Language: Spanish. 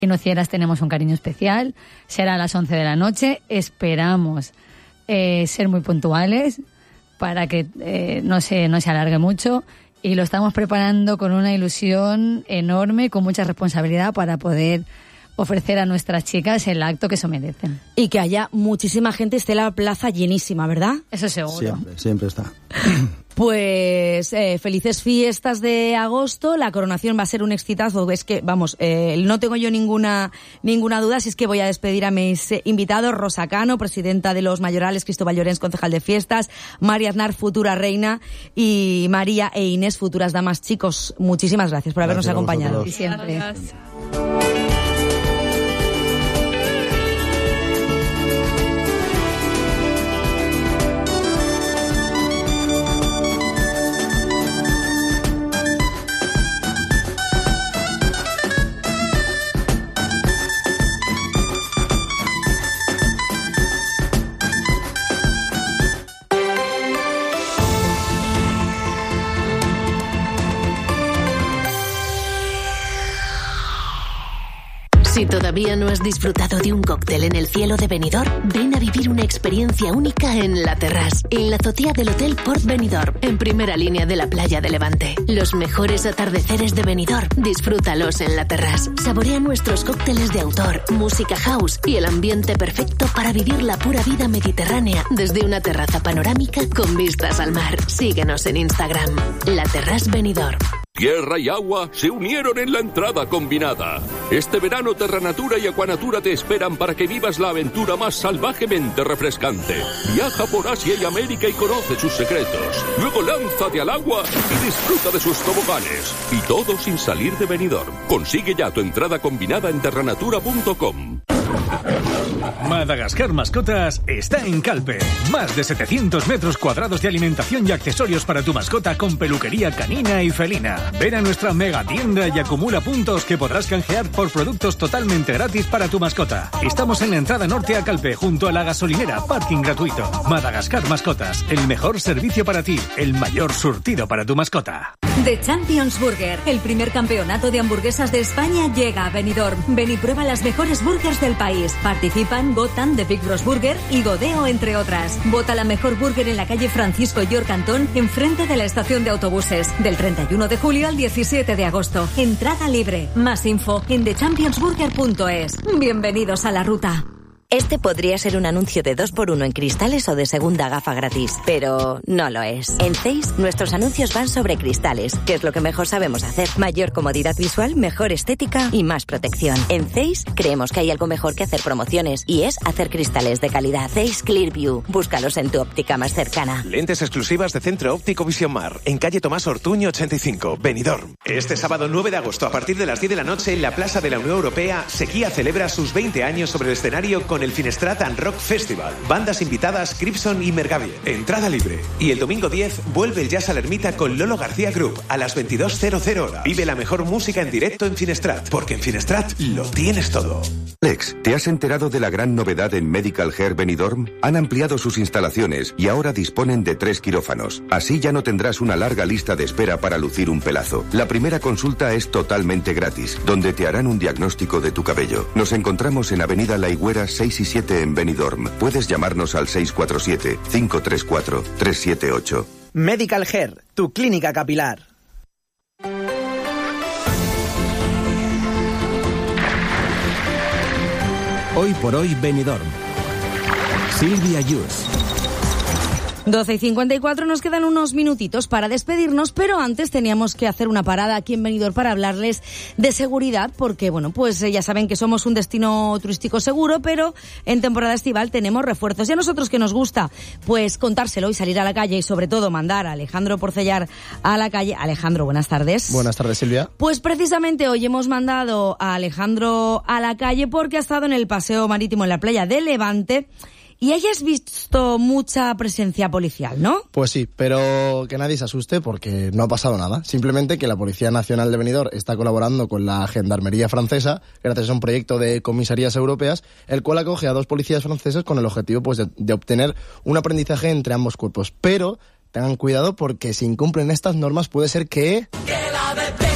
En Nocieras tenemos un cariño especial, será a las 11 de la noche, esperamos ser muy puntuales para que no se alargue mucho, y lo estamos preparando con una ilusión enorme, con mucha responsabilidad para poder ofrecer a nuestras chicas el acto que se merecen. Y que haya muchísima gente, esté la plaza llenísima, ¿verdad? Eso seguro. Siempre está. Pues felices fiestas de agosto, la coronación va a ser un exitazo, es que, vamos, no tengo yo ninguna duda, si es que voy a despedir a mis invitados: Rosa Cano, presidenta de los Mayorales, Cristóbal Llorens, concejal de fiestas, María Aznar, futura reina, y María e Inés, futuras damas. Chicos, muchísimas gracias por habernos acompañado. Y siempre. Gracias. Si todavía no has disfrutado de un cóctel en el cielo de Benidorm, ven a vivir una experiencia única en La Terrasse, en la azotea del Hotel Port Benidorm, en primera línea de la playa de Levante. Los mejores atardeceres de Benidorm, disfrútalos en La Terrasse. Saborea nuestros cócteles de autor, música house y el ambiente perfecto para vivir la pura vida mediterránea desde una terraza panorámica con vistas al mar. Síguenos en Instagram, La Terrasse Benidorm. Tierra y agua se unieron en la entrada combinada. Este verano Terranatura y Aquanatura te esperan para que vivas la aventura más salvajemente refrescante. Viaja por Asia y América y conoce sus secretos. Luego lánzate al agua y disfruta de sus toboganes. Y todo sin salir de Benidorm. Consigue ya tu entrada combinada en terranatura.com. Madagascar Mascotas está en Calpe. Más de 700 metros cuadrados de alimentación y accesorios para tu mascota con peluquería canina y felina. Ven a nuestra mega tienda y acumula puntos que podrás canjear por productos totalmente gratis para tu mascota. Estamos en la entrada norte a Calpe, junto a la gasolinera, parking gratuito. Madagascar Mascotas, el mejor servicio para ti, el mayor surtido para tu mascota. The Champions Burger, el primer campeonato de hamburguesas de España, llega a Benidorm. Ven y prueba las mejores burgers del país. Participan Gotham, The Big Bros Burger y Godeo, entre otras. Vota la mejor burger en la calle Francisco York Cantón, enfrente de la estación de autobuses. Del 31 de julio al 17 de agosto. Entrada libre. Más info en thechampionsburger.es. Bienvenidos a la ruta. Este podría ser un anuncio de 2x1 en cristales o de segunda gafa gratis, pero no lo es. En Zeiss, nuestros anuncios van sobre cristales, que es lo que mejor sabemos hacer. Mayor comodidad visual, mejor estética y más protección. En Zeiss, creemos que hay algo mejor que hacer promociones, y es hacer cristales de calidad. Zeiss Clearview. Búscalos en tu óptica más cercana. Lentes exclusivas de Centro Óptico Visión Mar, en calle Tomás Ortuño 85, Benidorm. Este sábado 9 de agosto, a partir de las 10 de la noche, en la Plaza de la Unión Europea, Sequía celebra sus 20 años sobre el escenario con el Finestrat and Rock Festival. Bandas invitadas Cripson y Mergavie. Entrada libre. Y el domingo 10 vuelve el Jazz a la Ermita con Lolo García Group a las 22:00 horas. Vive la mejor música en directo en Finestrat, porque en Finestrat lo tienes todo. Alex, ¿te has enterado de la gran novedad en Medical Hair Benidorm? Han ampliado sus instalaciones y ahora disponen de 3 quirófanos. Así ya no tendrás una larga lista de espera para lucir un pelazo. La primera consulta es totalmente gratis, donde te harán un diagnóstico de tu cabello. Nos encontramos en Avenida La Higuera 6 y 7 en Benidorm. Puedes llamarnos al 647-534-378. Medical Hair, tu clínica capilar. Hoy por hoy Benidorm. Silvia Yus. 12:54, nos quedan unos minutitos para despedirnos, pero antes teníamos que hacer una parada aquí en Benidorm para hablarles de seguridad, porque bueno, pues ya saben que somos un destino turístico seguro, pero en temporada estival tenemos refuerzos. Y a nosotros, que nos gusta pues contárselo y salir a la calle, y sobre todo mandar a Alejandro Porcellar a la calle. Alejandro, buenas tardes. Buenas tardes, Silvia. Pues precisamente hoy hemos mandado a Alejandro a la calle porque ha estado en el paseo marítimo en la playa de Levante. Y hayas visto mucha presencia policial, ¿no? Pues sí, pero que nadie se asuste porque no ha pasado nada. Simplemente que la Policía Nacional de Benidorm está colaborando con la Gendarmería francesa gracias a un proyecto de comisarías europeas, el cual acoge a 2 policías franceses con el objetivo pues de obtener un aprendizaje entre ambos cuerpos. Pero tengan cuidado porque si incumplen estas normas puede ser que... ¡Que la